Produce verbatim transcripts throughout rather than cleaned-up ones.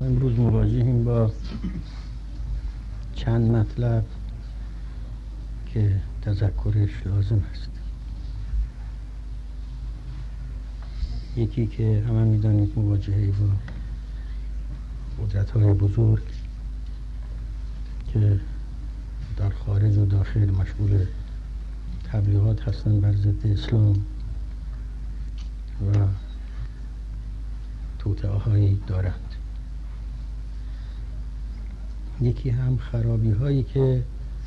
امروز مواجهیم با چند مطلب که تذکرش لازم است. یکی که همه میدانید مواجهه با قدرت‌های بزرگ که در خارج و داخل مشغول تبلیغات هستند بر ضد اسلام و توطئه‌هایی دارند. یکی هم خرابی هایی که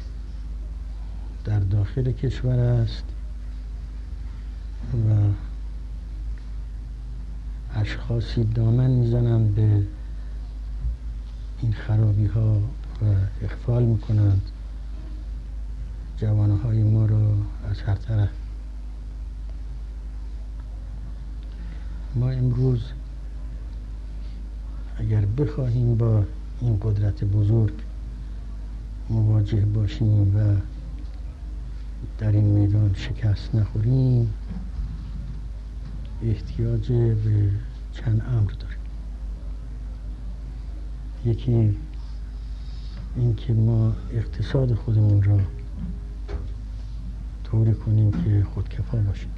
در داخل کشور است و اشخاصی دامن میزنند به این خرابی ها و اغفال میکنند جوانهای ما را از هر طرف. ما امروز اگر بخواهیم با این قدرت بزرگ مواجه باشیم و در این میدان شکست نخوریم، احتیاج به چند امر داریم. یکی این که ما اقتصاد خودمون را طوری کنیم که خودکفا باشیم،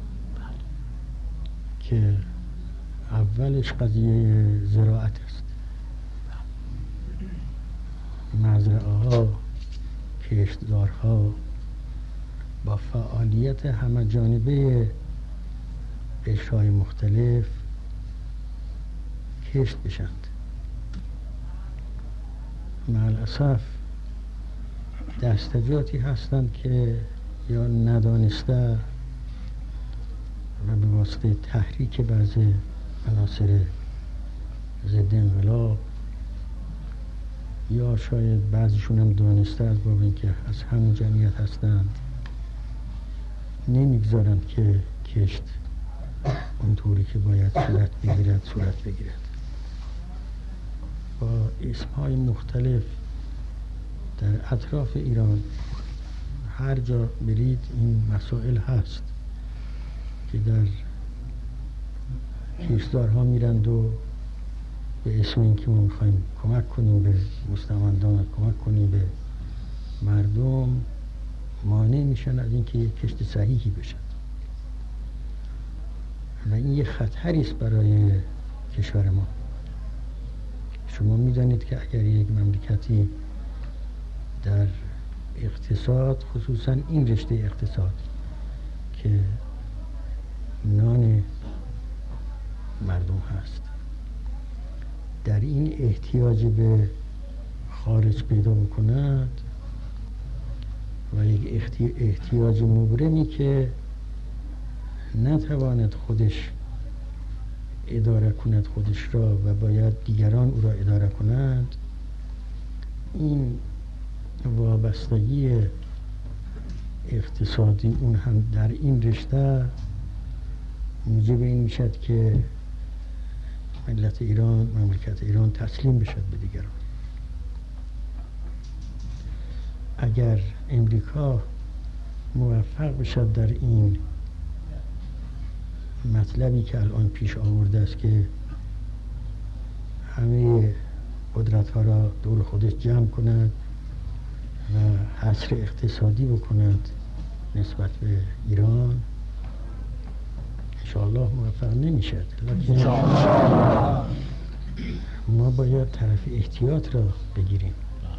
که اولش قضیه زراعت است. مزرعه ها، کشتزارها با فعالیت همه جانبه قشرهای مختلف کشت بشند. مع الاسف دستجاتی هستند که یا ندانسته و به واسطه تحریک بعضی عناصر ضد انقلاب یا شاید بعضیشون هم دانسته از باب اینکه از همون جمعیت هستند نمیگذارند که کشت اونطوری که باید صورت بگیرد صورت بگیرد. با اسمهای مختلف در اطراف ایران هر جا برید این مسائل هست که در کشتزارها میرند و به اسم این که ما میخوایم کمک کنیم به مستمندان، کمک کنیم به مردم، مانع میشن از اینکه یک کشت صحیحی بشن و این یه خطری است برای کشور ما. شما میدانید که اگر یک مملکتی در اقتصاد، خصوصا این رشته اقتصاد که نان مردم هست، در این احتیاج به خارج پیدا بکند و یک احتیاج مبرمی که نتواند خودش اداره کند خودش را و باید دیگران او را اداره کنند، این وابستگی اقتصادی اون هم در این رشته موجب این میشد که ملت ایران، مملکت ایران تسلیم بشد به دیگران. اگر امریکا موفق بشد در این مطلبی که الان پیش آورده است که همه قدرت ها را دور خودش جمع کند و حصر اقتصادی بکند نسبت به ایران، انشاءالله موفق نمیشد. لکن ما باید طرف احتیاط را بگیریم.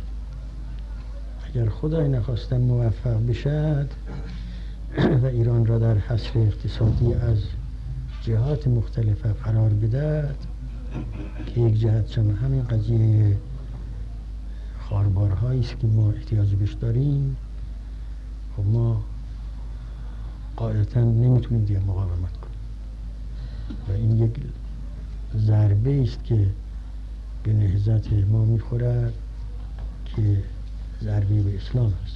اگر خدای نخواسته موفق بشد و ایران را در حصر اقتصادی از جهات مختلف قرار بدهد که یک جهت شما همین قضیه خاربارهایی است که ما احتیاج بهش داریم، خب ما قاعدتا نمیتونیم دیگه مقاومت کنیم و این یک ضربه است که به نهضت ما میخورد که ضربه به اسلام است.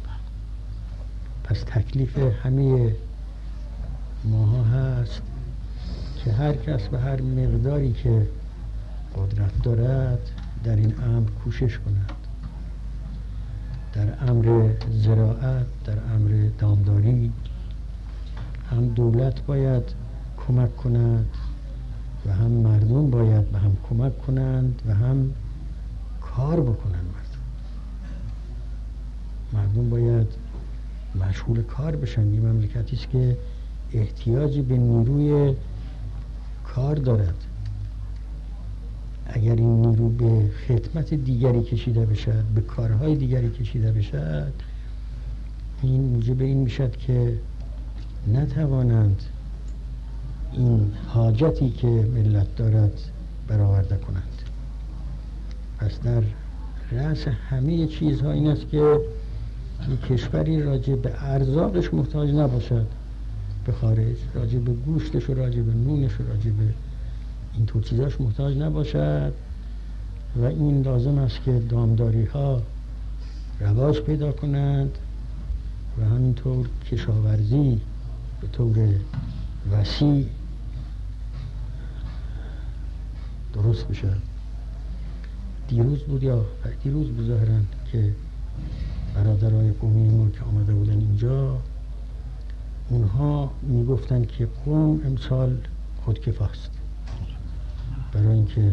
پس تکلیف همه ماها هست که هر کس به هر مقداری که قدرت دارد در این امر کوشش کند. در امر زراعت، در امر دامداری هم دولت باید کمک کند و هم مردم باید به هم کمک کنند و هم کار بکنند. مردم مردم باید مشغول کار بشن. یه مملکتی است که احتیاجی به نیروی کار دارد. اگر این نیرو به خدمت دیگری کشیده بشد، به کارهای دیگری کشیده بشد، این موجب این میشد که نتوانند این حاجتی که ملت دارد برآورده کنند. پس در رأس همه چیزها این است که یک کشوری راجع به ارزاقش محتاج نباشد به خارج، راجع به گوشتش و راجع به نونش و راجع به این طور چیزاش محتاج نباشد. و این لازم است که دامداری ها رواج پیدا کنند و همینطور کشاورزی به طور وسیع درست بشه. دیروز بود یا دیروز بود ظاهراً که برادرای قومی ما که آمده بودن اینجا، اونها میگفتن که قوم امسال خودکفاست، برای اینکه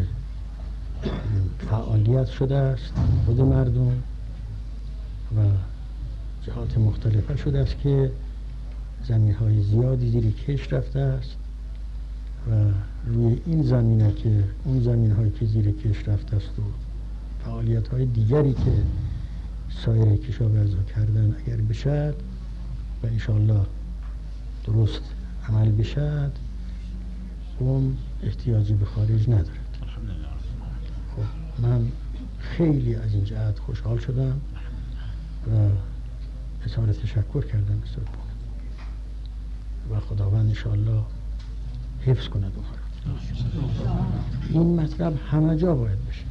فعالیت شده است خود مردم و جهات مختلفه شده است که زمین‌های زیادی زیر کشت رفته است و روی این زمینه که اون زمین‌هایی که زیر کشت رفته است و فعالیت‌های دیگری که سایر کشاورزا کردن اگر بشد و انشاءالله درست عمل بشد، قوم احتیاجی به خارج ندارد. خب من خیلی از این جهت خوشحال شدم و اظهار تشکر کردم به سرپون و خداوند انشاءالله حفظ کند اونها را. این مطلب همه جا باید بشد،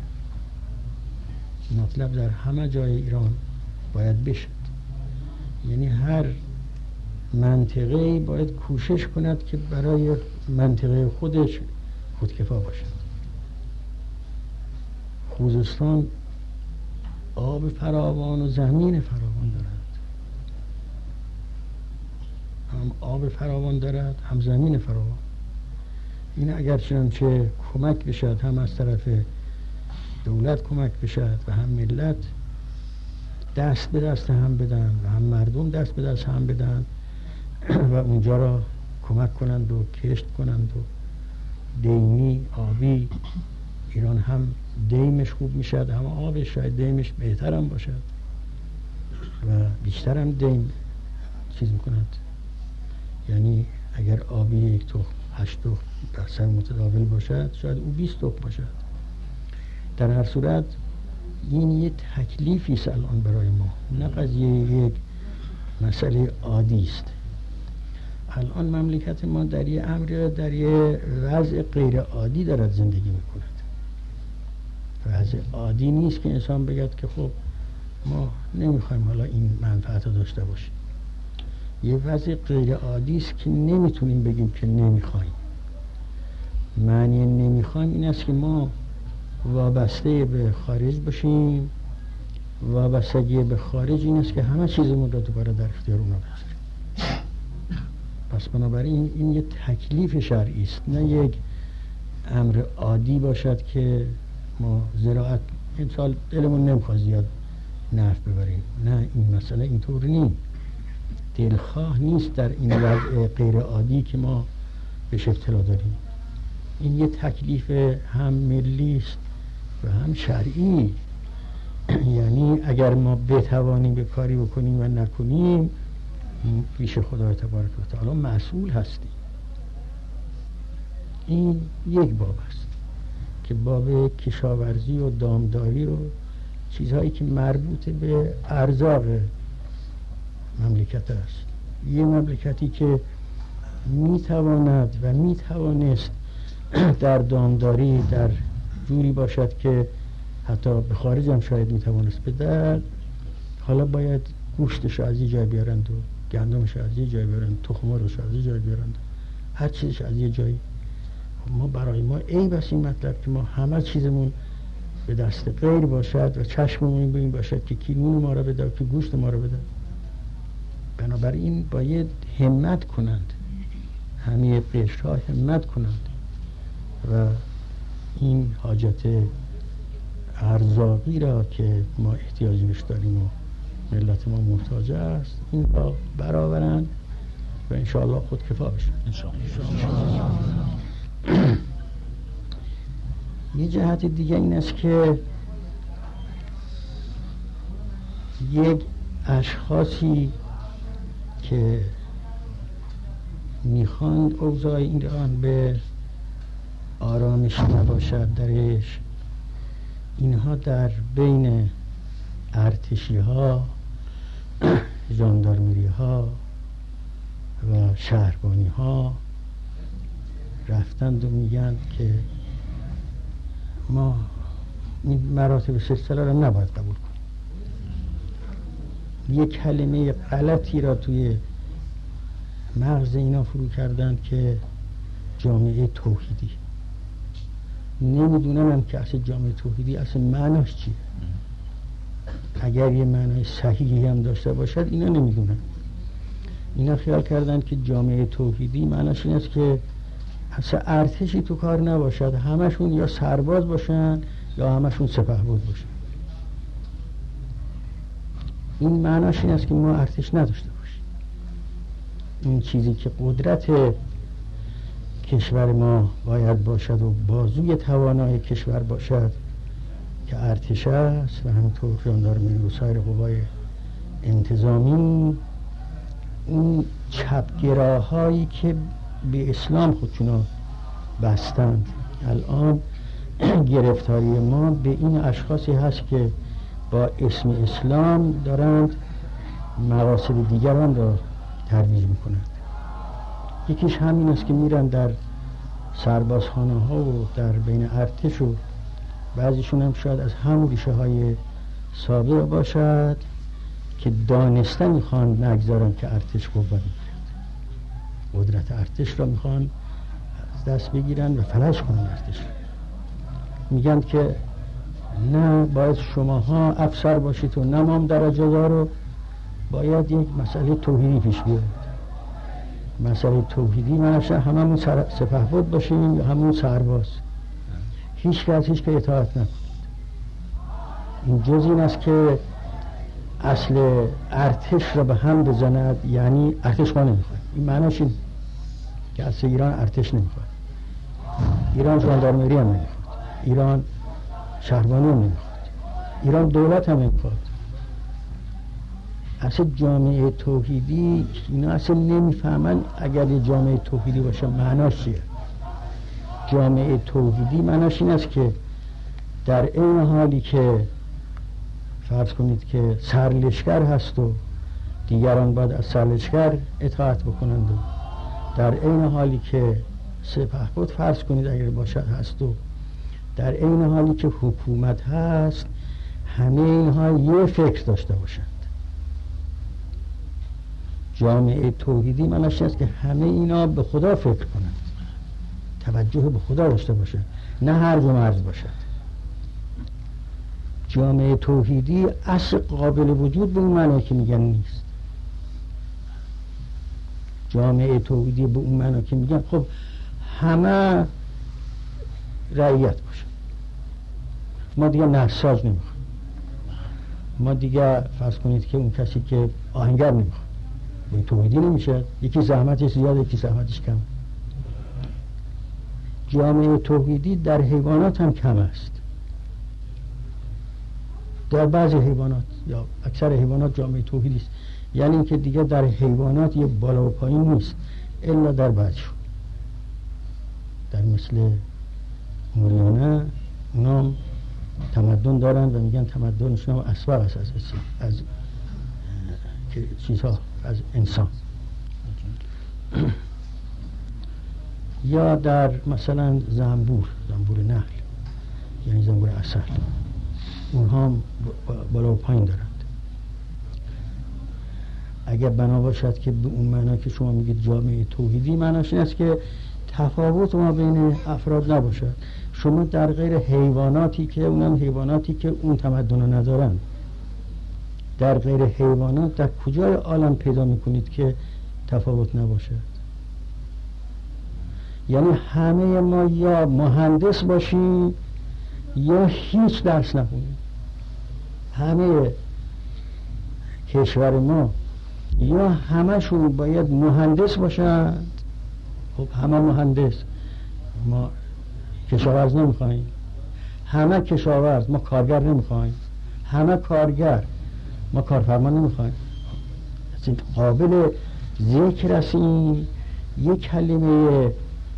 مطلب در همه جای ایران باید بشد. یعنی هر منطقه باید کوشش کند که برای منطقه خودش خودکفا باشد. خوزستان آب فراوان و زمین فراوان دارد، هم آب فراوان دارد هم زمین فراوان. این اگر چنانچه کمک بشد، هم از طرف دولت کمک بشد و هم ملت دست به دست هم بدن و هم مردم دست به دست هم بدن و اونجا را کمک کنند و کشت کنند و دیمی آبی، ایران هم دیمش خوب میشد، هم آبش شاید دیمش بهتر هم باشد و بیشتر هم دیم چیز میکند. یعنی اگر آبی یک تخم هشت تخم درصد متداول باشد، شاید او بیست تخم باشد. در هر صورت این یه تکلیفی است الان برای ما، نه قضیه یک مسئله عادی است. الان مملکت ما در یه امر، در یه وضع غیر عادی دارد زندگی میکند. وضع عادی نیست که انسان بگد که خب ما نمیخوایم حالا این منفعت رو داشته باشیم. یه وضع غیر عادی است که نمیتونیم بگیم که نمیخوایم. معنی نمیخوایم این است که ما وابسته به خارج باشیم. وابستگی به خارج این است که همه چیزمون رو دوباره در اختیار اونا بذاریم. پس بنابراین این یه تکلیف شرعی است، نه یک امر عادی باشد که ما زراعت امسال دلمون نمیخواد زیاد نفت ببریم. نه، این مسئله اینطور نیست. دلخواه نیست در این وضع غیر عادی که ما بهش اطلاع داریم. این یه تکلیف هم ملی است و هم شرعی. یعنی اگر ما بتوانیم به کاری بکنیم و نکنیم، پیش خدای تبارک و تعالی مسئول هستیم. این یک باب است که باب کشاورزی و دامداری و چیزهایی که مربوط به ارزاق مملکت است. یه مملکتی که میتواند و میتوانست در دامداری در جوری باشد که حتی به خارج هم شاید میتوانست بده، حالا باید گوشتش از یه جای بیارند و گندمش از یه جای بیارند، تخمارش از یه جای بیارند، هر چیزش از یه جایی. ما برای ما ای بس این مطلب که ما همه چیزمون به دست غیر باشد و چشممون به این باشد که کی نون ما را بده و کی گوشت ما را بده. بنابراین باید همت کنند، همه قشرها همت کنند و این حاجت ارزاقی را که ما احتیاج بهش داریم و ملت ما محتاج است این را برآورند و انشاءالله خود کفا بشن. یه جهت دیگه این است که یک اشخاصی که میخواند اوضاع ایران به آرامش نباشد درش، اینها در بین ارتشی ها، ژاندارمری ها و شهربانی ها رفتند و میگن که ما این مراتب سلسله را نباید قبول کنیم. یک کلمه غلطی را توی مغز اینا فرو کردن که جامعه توحیدی. نمیدونم هم که اصل جامعه توحیدی اصل معناش چیه. اگر یه معنای صحیحی هم داشته باشد اینا نمیدونن. اینا خیال کردن که جامعه توحیدی معناش این است که اصلا ارتشی تو کار نباشد، همشون یا سرباز باشن یا همشون سپهبد باشن. این معناش این است که ما ارتش نداشته باشیم. این چیزی که قدرت کشور ما باید باشد و بازوی توانای کشور باشد که ارتش است و همینطور ژاندارمری و سایر قوای انتظامی، اون چپگراهایی که به اسلام خودشونو بستند. الان گرفتاری ما به این اشخاصی هست که با اسم اسلام دارند مقاصد دیگران را ترویج میکنند. یکیش همین است که میرن در سربازخانه ها و در بین ارتش و بعضیشون هم شاید از همون ریشه های سابق باشد که دانسته میخوان نگذارن که ارتش قوت میگیرد، قدرت ارتش را میخوان از دست بگیرن و فلج کنن ارتش. میگن که نه باید شماها افسر باشید و نمام درجه دار و باید یک مسئله توحیدی پیش بیاد. مسئله توحیدی معنیش هممون سپهبد باشیم یا همون سرباز، هیچ کس هیچ که اطاعت نکنید. این جز این است که اصل ارتش را به هم بزند، یعنی ارتش ما نمیخواد. این معنیش این که اصل ایران ارتش نمیخواد، ایران ژاندارمری هم نمیخواد، ایران شهربانی هم نمیخواد، ایران دولت هم نمیخواد. اصل جامعه توحیدی اینا اصلا نمیفهمن. اگر یه جامعه توحیدی باشه معناش چیه؟ جامعه توحیدی معناش این است که در این حالی که فرض کنید که سرلشکر هست و دیگران باید از سرلشکر اطاعت بکنند و در این حالی که سپهبد فرض کنید اگر باشد هست و در این حالی که حکومت هست، همه اینها یه فکر داشته باشند. جامعه توحیدی معنیش است که همه اینا به خدا فکر کنند، توجه به خدا داشته باشند، نه هرج و مرج باشد. جامعه توحیدی اصل قابل وجود به اون معنی که میگن نیست. جامعه توحیدی به اون معنی که میگن خب همه رعیت باشه، ما دیگه نساج نمیخوایم، ما دیگه فرض کنید که اون کسی که آهنگر نمیخواد، این توحیدی نمیشه. یکی زحمتش زیاده یکی زحمتش کم. جامعه توحیدی در حیوانات هم کم است. در بعضی حیوانات یا اکثر حیوانات جامعه توحیدی است، یعنی اینکه دیگه در حیوانات یه بالا و پایین نیست الا در بعضیشون. در مثل موریانه اونام تمدن دارن و میگن تمدنشون هم اسبق است از از که چیزها از انسان. یا در مثلا زنبور، زنبور نحل یعنی زنبور عسل، اونها هم بالا و پایین دارند. اگر بنا باشد که به اون معنا که شما میگید جامعه توحیدی، معناش این است که تفاوت ما بین افراد نباشد. شما در غیر حیواناتی که اونم حیواناتی که اون تمدن رو ندارن، در غیر حیوانات در کجای عالم پیدا میکنید که تفاوت نباشد؟ یعنی همه ما یا مهندس باشیم یا هیچ درس نخونیم. همه کشور ما یا همشون باید مهندس باشند. خب همه مهندس، ما کشاورز نمیخوایم. همه کشاورز، ما کارگر نمیخوایم. همه کارگر، ما کارفرما نمیخوایم. قابل ذکر است این یک کلمه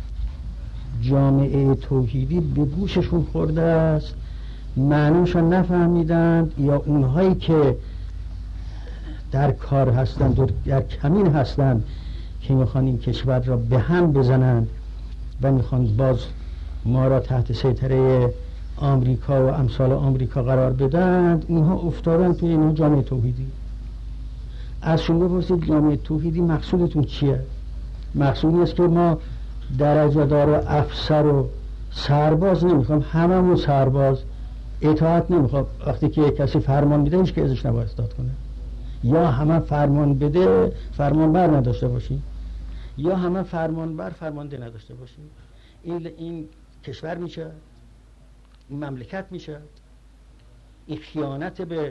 جامعه توحیدی به گوششون خورده است، معنیشون نفهمیدند، یا اونهایی که در کار هستند و در کمین هستند که میخوان این کشور را به هم بزنند و میخوان باز ما را تحت سیطره آمریکا و امثال آمریکا قرار بدند، اینها افتادن توی اینها جامعه توحیدی. از شما بپرسید جامعه توحیدی مقصودتون چیه؟ مقصودی است که ما درجه دار و افسر و سرباز نمیخوام، هممون سرباز، اطاعت نمیخوام. وقتی که کسی فرمان میده هیچ که ازش نباید اطاعت کنه. یا همه فرمان بده فرمان بر نداشته باشیم، یا همه فرمان بر فرمانده نداشته باشیم. این این کشور میشه، این مملکت میشه. این خیانت به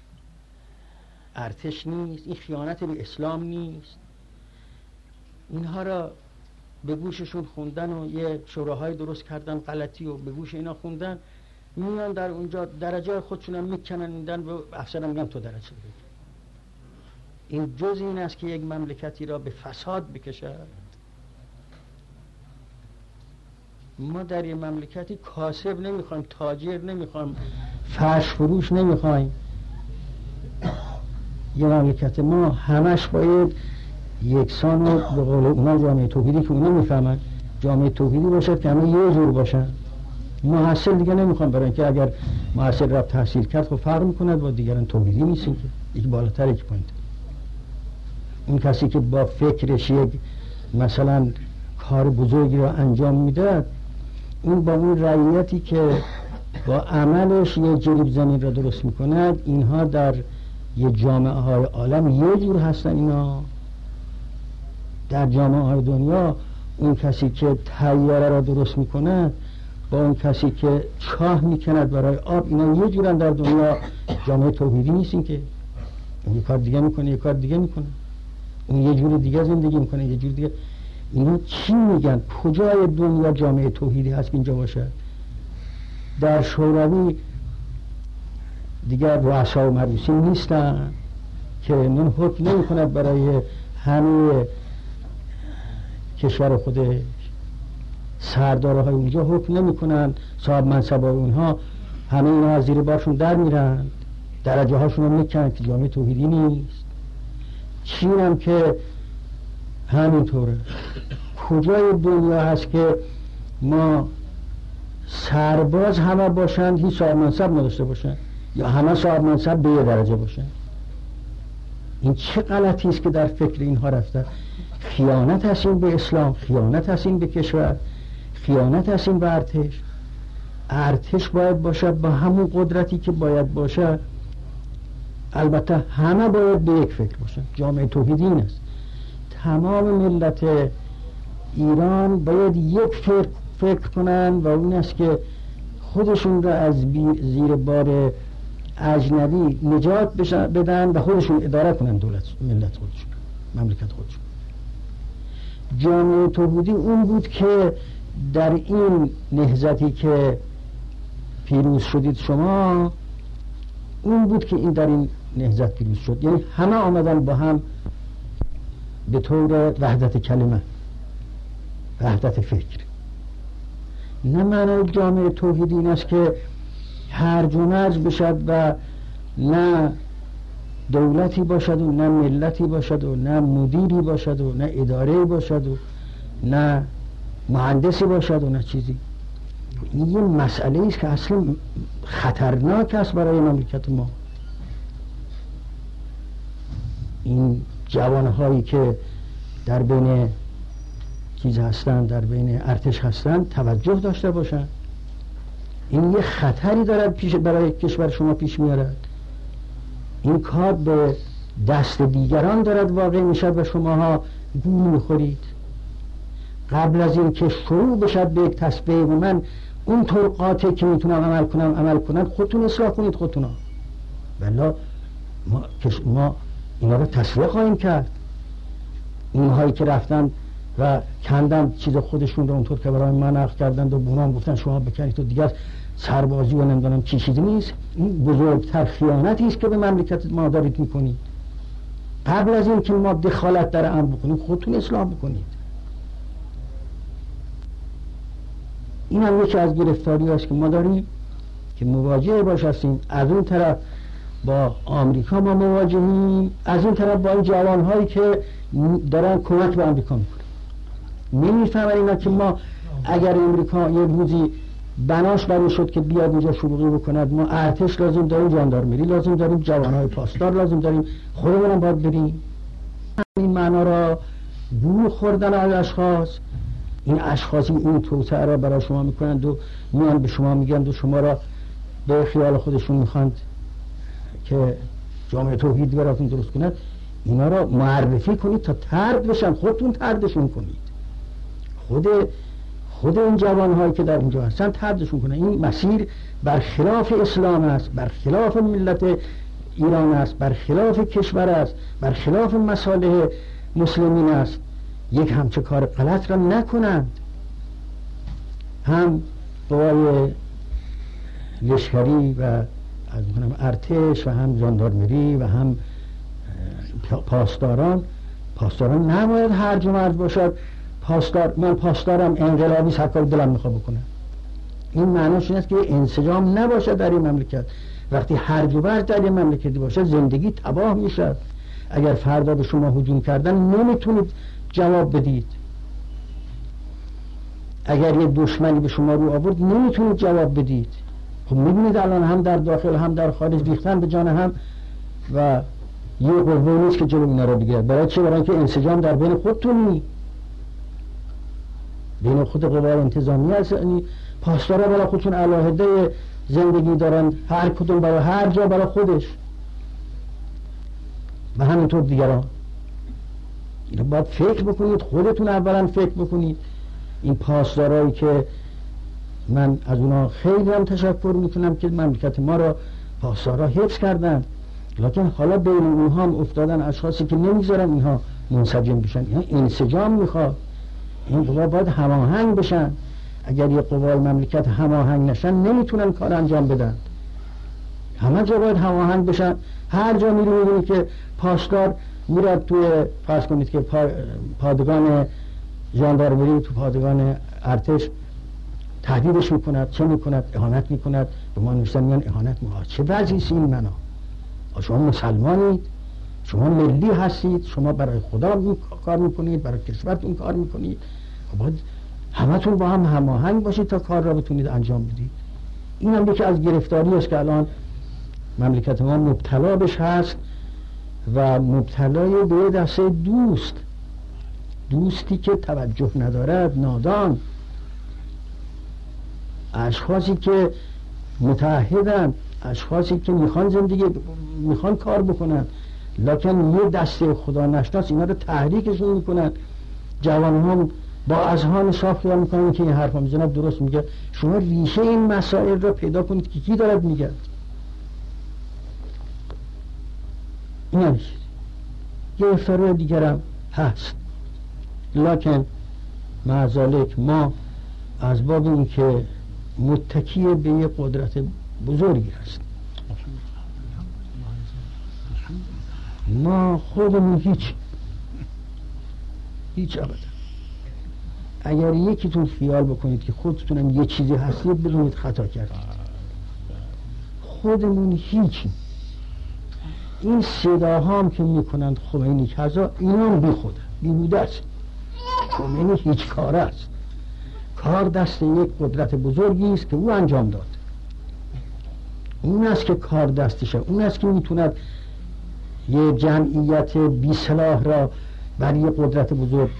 ارتش نیست، این خیانت به اسلام نیست. اینها را به گوششون خوندن و یه شوراهای درست کردن غلطی و به گوش اینا خوندن، میان در اونجا درجه خودشون هم میکنن و افسرم میگم تو درجه بگیر. این جز این است که یک مملکتی را به فساد بکشد. ما در یک مملکتی کاسب نمیخوایم، تاجر نمیخوایم، فرش فروش نمیخوایم. یه مملکت ما همش باید یکسان و به قول اونا جامعه توحیدی که اونا میفهمن جامعه توحیدی باشد که همه یه جور باشن. محصل دیگه نمیخوام، برای اینکه اگر محصل رفت تحصیل کرد خب فرق میکند با دیگران توحیدی نیستین که یک بالاتر یک پایین. اون کسی که با فکرش یک مثلا کار بزرگی را انجام میداد، اون با اون رعیتی که با عملش یه جریب زمین را درست میکند، اینها در یه جامعه های عالم یه جور هستن. اینا در جامعه های دنیا اون کسی که طیاره را درست میکند با اون کسی که چاه میکند برای آب، اینا یه جورن در دنیا. جامعه توحیدی نیستین که اون یه کار دیگه میکنه، یه کار دیگه میکنه، اون یه جور دیگه زندگی میکنه، یه جور دیگه. اینا چی میگن؟ کجای دنیا جامعه توحیدی هست که اینجا باشه؟ در شوروی دیگر رؤسا و مرؤوسین نیستن که اون حکم نمی کند برای همه کشور خودش. سردارهای اونجا حکم نمی کنن، صاحب منصبای اونها همه اینا از زیر بارشون در میرن، درجه هاشون هم میکنن که جامعه توحیدی نیست. چین هم که همینطوره. کجای دنیا هست که ما سرباز همه باشند هیچ صاحب منصب نداشته باشند، یا همه صاحب منصب به یه درجه باشند؟ این چه غلطی است که در فکر اینها رفته. خیانت هست این به اسلام، خیانت هست این به کشور، خیانت هست این به ارتش. ارتش باید باشد با همون قدرتی که باید باشد. البته همه باید به یک فکر باشند. جامعه توحیدی این است، تمام ملت ایران باید یک فکر فکر کنن و اون است که خودشون را از زیر بار اجنبی نجات بدن و خودشون اداره کنن دولت ملت خودشون، مملکت خودشون. جامعه توحیدی اون بود که در این نهضتی که پیروز شدید شما، اون بود که این در این نهضت پیروز شد. یعنی همه آمدن با هم به طور وحدت کلمه، وحدت فکر. نه معنی جامعه توحیدی این است که هرج و مرج بشد و نه دولتی باشد و نه ملتی باشد و نه مدیری باشد و نه اداره باشد و نه مهندسی باشد و نه چیزی. این یه مسئله است که اصلا خطرناک است برای مملکت ما. این جوانهایی که در بین چیز هستن، در بین ارتش هستن، توجه داشته باشن. این یه خطری دارد پیش برای کشور شما پیش میارد. این کار به دست دیگران دارد واقع میشد و شماها گول میخورید. قبل از این که شروع بشد به یک تسبیح و من اون طرقاتی که میتونم عمل کنم عمل کنم، خودتون اصلاح کنید خودتونا، بلا ما, ما اینا رو تصفیه خواهیم کرد. اینهایی که رفتن و کندن چیز خودشون رو اونطور که برای من نقل کردند و بونام گفتن شما بکنید تو دیگر سربازی و نمیدونم چی چیزی نیست. این بزرگتر خیانتی است که به مملکت ما دارید میکنید. قبل از این که ما دخالت در امر بکنیم خودتون اصلاح بکنید. این هم یکی از گرفتاری است که ما داریم که مواجه باش هستیم. از اون طرف با آمریکا ما مواجهیم، از این طرف با این جوانهایی که دارن کمک به آمریکا میکنن. نمیفهمن اینا که ما اگر امریکا یه روزی بناش برای شد که بیاد اینجا شروعی بکند، ما ارتش لازم داریم، ژاندارمری لازم داریم، جوانهای پاسدار لازم داریم، خودمون هم باید بریم. این معنا را بو خوردن از اشخاص، این اشخاصی این توسعه را برای شما میکنند و میان به شما میگند و شما را به خیال خودشون میخواند که جامعه توحید براتون درست کنند. اینا را معرفی کنید تا طرد بشن، خودتون طردشون کنید. خود خود این جوانهایی که در اینجا هستن طردشون کنن. این مسیر برخلاف اسلام است، برخلاف ملت ایران است، برخلاف کشور است، برخلاف مصالح مسلمین است. یک همچه کار غلط را نکنند. هم قوای لشکری و از میکنم ارتش و هم ژاندارمری و هم پاسداران پاسداران نباید هرج و مرج باشد. پاسدار من پاسدارم انقلابی سرکار دلم میخواد بکنه. این معناش این است که انسجام نباشد در این مملکت. وقتی هرج و مرج در این مملکتی باشد زندگی تباه میشد. اگر فردا به شما هجوم کردن نمیتونید جواب بدید. اگر یه دشمنی به شما رو آورد نمیتونید جواب بدید. خب میبینید الان هم در داخل هم در خارج ریختن به جان هم و یه قوه نیست که جلو اینا رو بگیرد. برای چه؟ برای اینکه انسجام در بین خودتونی، بین خود قوای انتظامی هست. یعنی پاسدارا برای خودشون علاهده زندگی دارن، هر کدوم برای هر جا برای خودش و همینطور دیگران. اینا باید فکر بکنید، خودتون اولا فکر بکنید. این پاسدارایی که من از اونا خیلی هم تشکر میکنم که مملکت ما را پاسدارا حفظ کردن، لکن حالا بین اونها هم افتادن اشخاصی که نمیذارن اینها منسجم بشن. اینها انسجام میخواد. این قوا باید هماهنگ بشن. اگر یه قوای مملکت هماهنگ نشن نمیتونن کار انجام بدن. همه جا باید هماهنگ بشن. هر جا میری میبینید که پاسدار میرد توی فرض کنید که پادگان ژاندارمری، تو پادگان ارتش تهدیدش میکند، چه میکند؟ اهانت میکند. به ما نوشتن میان اهانت میکند. چه وضعیست این منا؟ شما مسلمانید، شما ملی هستید، شما برای خدا می کار میکنید، برای کشورتون کار میکنید. باید همتون با هم هماهنگ باشید تا کار را بتونید انجام بدید. این هم یکی از گرفتاری است که الان مملکت ما مبتلا بش هست و مبتلای به دسته دوست دوستی که توجه ندارد، نادان، اشخاصی که متعهدن، اشخاصی که میخوان زندگی میخوان کار بکنن لکن یه دسته خدا نشناس اینا رو تحریکشون میکنن. جوان هم با اذهان صاف خیال میکنن که این حرف هم جناب درست میگه. شما ریشه این مسائل رو پیدا کنید که کی دارد میگه. این هم یه افتاره دیگرم هست، لکن معذالک ما از باب این که متکی به یه قدرت بزرگی هست، ما خودمون هیچ هیچ ابدا. اگر یکیتون خیال بکنید که خودتونم یه چیزی هستید بدونید خطا کردید. خودمون هیچی. این صداها هم که میکنند خمینی کذا، اینا هم بی خوده، بی بوده است. خمینی هیچ کار است. کار دست یک قدرت بزرگی است که او انجام داد. اون است که کار دستشه، اون است که میتوند یه جمعیت بی سلاح را برای یه قدرت بزرگ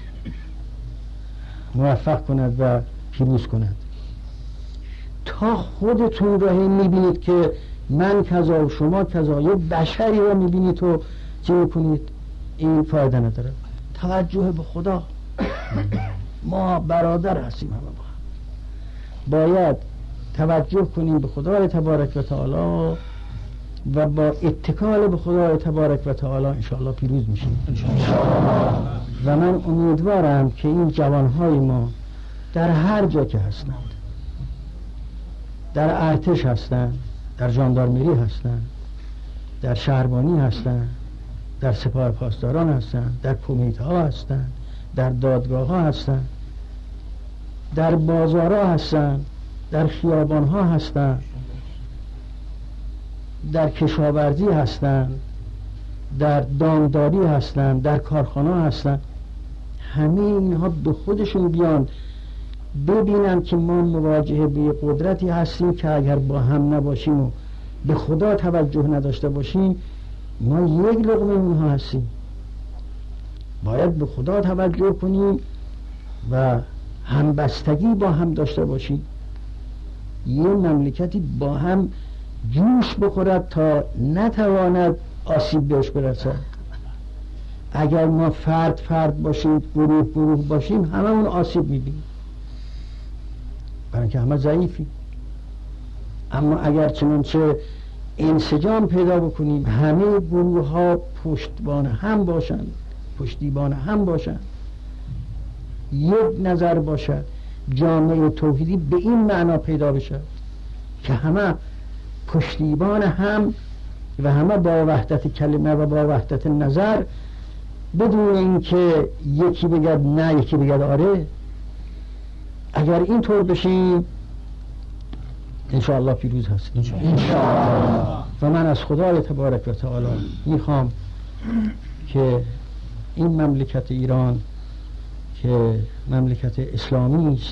موفق کند و پیروز کند. تا خودتون را هم میبینید که من کذا و شما کذا، یه بشری را میبینید و چه میکنید، این فایده نداره. توجه به خدا. ما برادر هستیم همه با هم. باید توجه کنیم به خدای تبارک و تعالی و با اتکال به خدای تبارک و تعالی انشاءالله پیروز میشیم و من امیدوارم که این جوانهای ما در هر جا که هستند، در ارتش هستند، در ژاندارمری هستند، در شهربانی هستند، در سپاه پاسداران هستند، در کمیته ها هستند، در دادگاه ها هستند، در بازارها هستند، در خیابان ها هستند، در کشاورزی هستند، در دامداری هستند، در کارخانه هستند. همه اینها به خودشون بیان ببینن که ما مواجهه به قدرتی هستیم که اگر با هم نباشیم و به خدا توجه نداشته باشیم ما یک لقمه اونها هستیم. باید به خدا توجه کنیم و همبستگی با هم داشته باشیم، یه مملکتی با هم جوش بخورد تا نتواند آسیب بهش برسد. اگر ما فرد فرد باشیم، گروه گروه باشیم، همه اون آسیب میبینیم برای اینکه همه ضعیفیم. اما اگر چنانچه انسجام پیدا بکنیم، همه گروه ها پشتیبان هم باشند، پشتیبان هم باشند، یک نظر باشد، جامعه توحیدی به این معنا پیدا بشد که همه پشتیبان هم و همه با وحدت کلمه و با وحدت نظر، بدون اینکه یکی بگد نه یکی بگد آره. اگر این طور بشیم انشاءالله پیروز هستیم انشاءالله. و من از خدای تبارک و تعالی میخوام که این مملکت ایران که مملکت اسلامی است،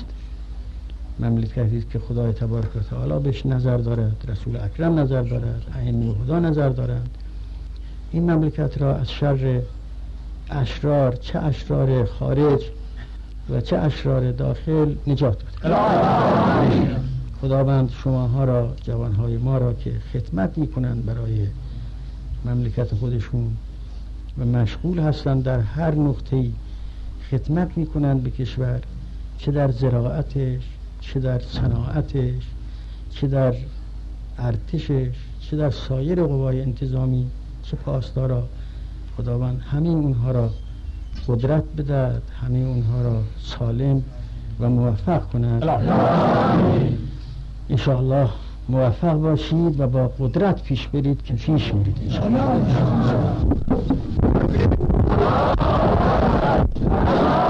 مملکتی است که خدای تبارک و تعالی بهش نظر دارد، رسول اکرم نظر دارد، ائمه خدا نظر دارند، این مملکت را از شر اشرار، چه اشرار خارج و چه اشرار داخل نجات بده. خداوند شماها را، جوانهای ما را که خدمت میکنند برای مملکت خودشون و مشغول هستند در هر نقطه‌ای خدمت میکنند به کشور، چه در زراعتش، چه در صناعتش، چه در ارتشش، چه در سایر قوای انتظامی، چه پاسدارا، خداوند همه اونها را قدرت بدهد، همه اونها را سالم و موفق کند. انشاءالله موفق باشید و با قدرت پیش برید که پیش میرید انشاءالله.